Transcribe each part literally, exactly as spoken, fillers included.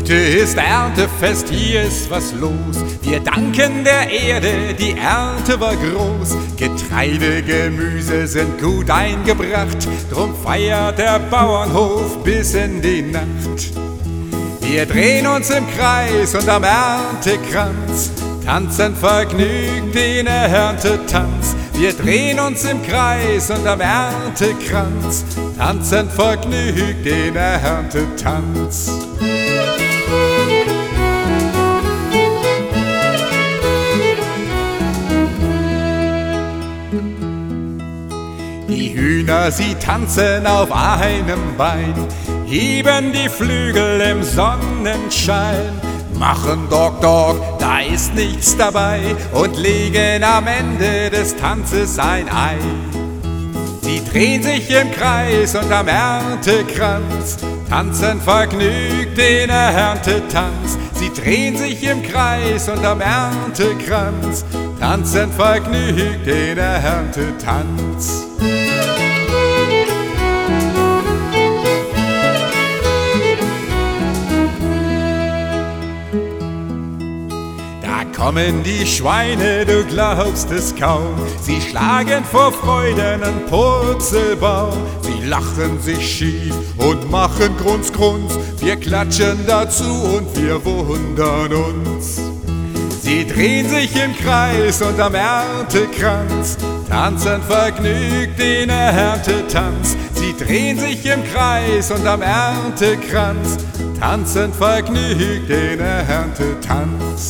Heute ist Erntefest, hier ist was los. Wir danken der Erde, die Ernte war groß. Getreide, Gemüse sind gut eingebracht, drum feiert der Bauernhof bis in die Nacht. Wir drehen uns im Kreis und am Erntekranz tanzen vergnügt den Erntetanz. Wir drehen uns im Kreis und am Erntekranz tanzen vergnügt den Erntetanz. Die Hühner, sie tanzen auf einem Bein, heben die Flügel im Sonnenschein, machen Dog Dog, da ist nichts dabei und legen am Ende des Tanzes ein Ei. Sie drehen sich im Kreis und am Erntekranz tanzen vergnügt den Erntetanz. Sie drehen sich im Kreis und am Erntekranz tanzen vergnügt den Erntetanz. Da kommen die Schweine, du glaubst es kaum. Sie schlagen vor Freude einen Purzelbaum. Sie lachen sich schief und machen Grunz, Grunz. Wir klatschen dazu und wir wundern uns. Sie drehen sich im Kreis und am Erntekranz tanzen vergnügt den Erntetanz. Sie drehen sich im Kreis und am Erntekranz tanzen vergnügt den Erntetanz.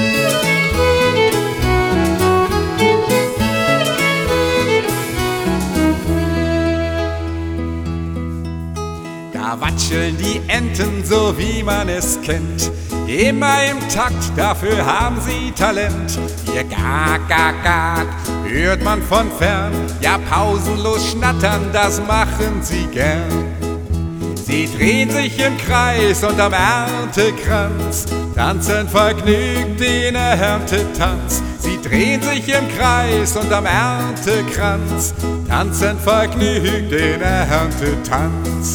Da watscheln die Enten, so wie man es kennt, immer im Takt, dafür haben sie Talent. Ihr Gag, Gag, Gag hört man von fern, ja pausenlos schnattern, das machen sie gern. Sie drehen sich im Kreis und am Erntekranz tanzen vergnügt den Erntetanz. Sie drehen sich im Kreis und am Erntekranz tanzen vergnügt den Erntetanz.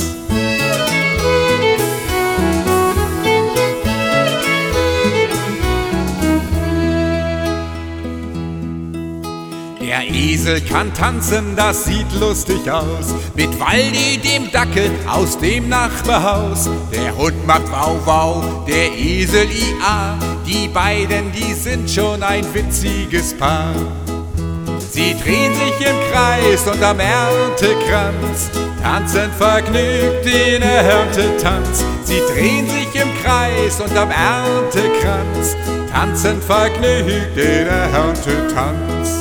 Der Esel kann tanzen, das sieht lustig aus, mit Waldi, dem Dackel aus dem Nachbarhaus. Der Hund macht Wow Wow, der Esel I A, die beiden, die sind schon ein witziges Paar. Sie drehen sich im Kreis und am Erntekranz tanzen vergnügt den Erntetanz. Sie drehen sich im Kreis und am Erntekranz tanzen vergnügt den Erntetanz.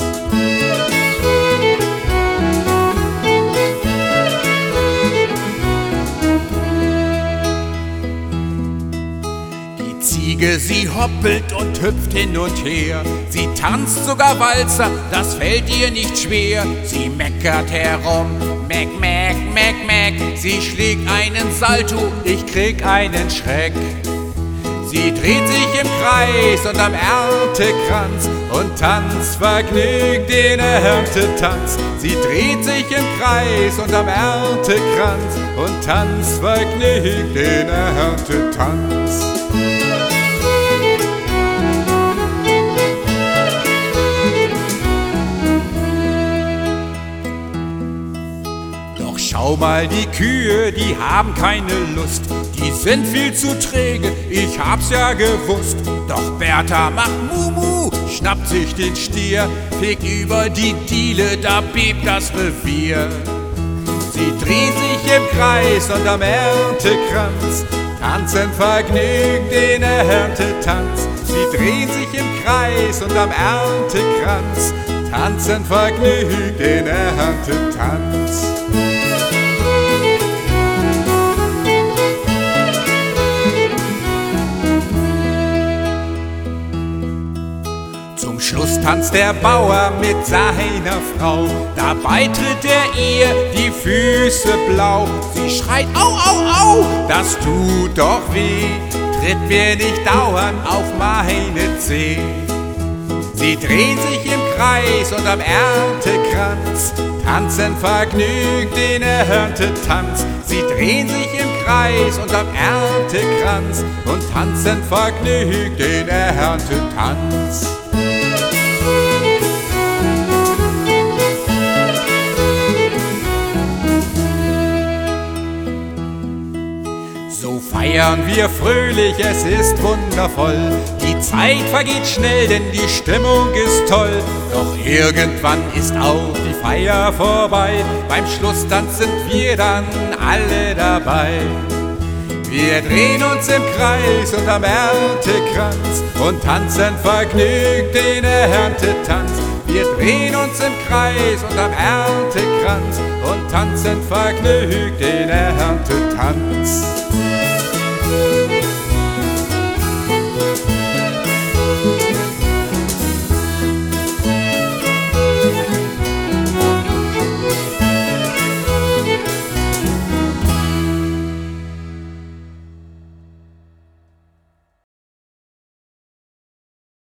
Die Ziege, sie hoppelt und hüpft hin und her, sie tanzt sogar Walzer, das fällt ihr nicht schwer. Sie meckert herum, meck, meck, meck, meck, sie schlägt einen Salto, ich krieg einen Schreck. Sie dreht sich im Kreis und am Erntekranz und tanzt vergnügt den Erntetanz. Sie dreht sich im Kreis und am Erntekranz und tanzt vergnügt den Erntetanz. Schau mal, die Kühe, die haben keine Lust, die sind viel zu träge, ich hab's ja gewusst. Doch Bertha macht Mumu, schnappt sich den Stier, fegt über die Diele, da bebt das Revier. Sie drehen sich im Kreis und am Erntekranz tanzen vergnügt den Erntetanz. Sie drehen sich im Kreis und am Erntekranz tanzen vergnügt den Erntetanz. Zum Schluss tanzt der Bauer mit seiner Frau, dabei tritt er ihr die Füße blau. Sie schreit, au, au, au, das tut doch weh, tritt mir nicht dauernd auf meine Zeh. Sie drehen sich im Kreis und am Erntekranz tanzen vergnügt den Erntetanz. Sie drehen sich im Kreis Kreis unterm Erntekranz und tanzen vergnügt den Erntetanz. So feiern wir fröhlich, es ist wundervoll. Die Zeit vergeht schnell, denn die Stimmung ist toll. Doch irgendwann ist auch die Feier vorbei. Beim Schlusstanz sind wir dann alle dabei. Wir drehen uns im Kreis unterm Erntekranz und tanzen vergnügt den Erntetanz. Wir drehen uns im Kreis unterm Erntekranz und tanzen vergnügt den Erntetanz.